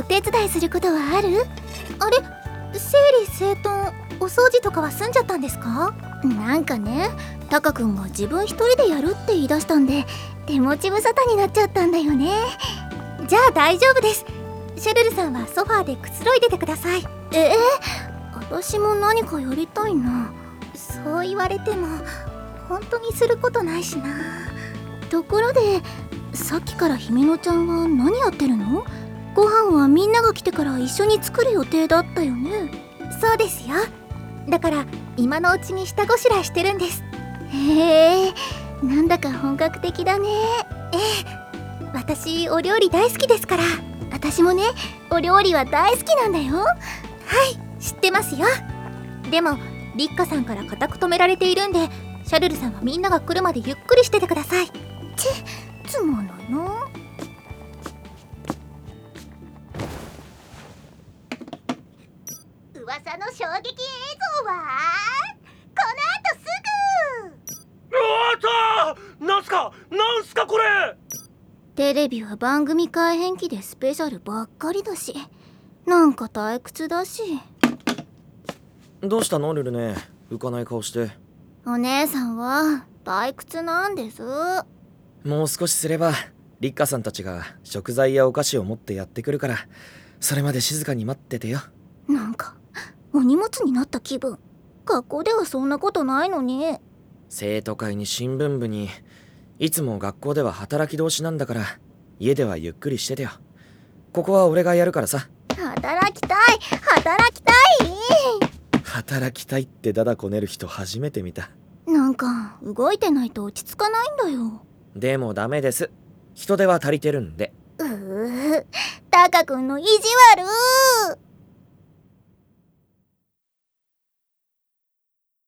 お手伝いすることはある？あれ、整理整頓、お掃除とかは済んじゃったんですか？なんかね、タカ君が自分一人でやるって言い出したんで手持ち無沙汰になっちゃったんだよね。じゃあ大丈夫です。シェルルさんはソファーでくつろいでてください。私も何かやりたいな。そう言われても本当にすることないしな。ところでさっきから姫乃ちゃんは何やってるの？ご飯はみんなが来てから一緒に作る予定だったよね。そうですよ。だから今のうちに下ごしらえしてるんです。へえ、なんだか本格的だね。私お料理大好きですから。私もね、お料理は大好きなんだよ。はい、知ってますよ。でもリッカさんから固く止められているんで、シャルルさんはみんなが来るまでゆっくりしててください。つまんないな。 噂の衝撃映像はこの後すぐ。 なんすかこれ。 テレビは番組改編期でスペシャルばっかりだし、なんか退屈だし。 どうしたのルルネ、浮かない顔して。 お姉さんは退屈なんです。 もう少しすればリッカさんたちが食材やお菓子を持ってやってくるから、それまで静かに待っててよ。 なんかお荷物になった気分。学校ではそんなことないのに。 生徒会に新聞部に、いつも学校では働き通しなんだから、家ではゆっくりしててよ。ここは俺がやるからさ。 働きたい働きたい。 働きたいってダダこねる人初めて見た。 なんか動いてないと落ち着かないんだよ。 でもダメです。人手は足りてるんで。 タカ君の意地悪。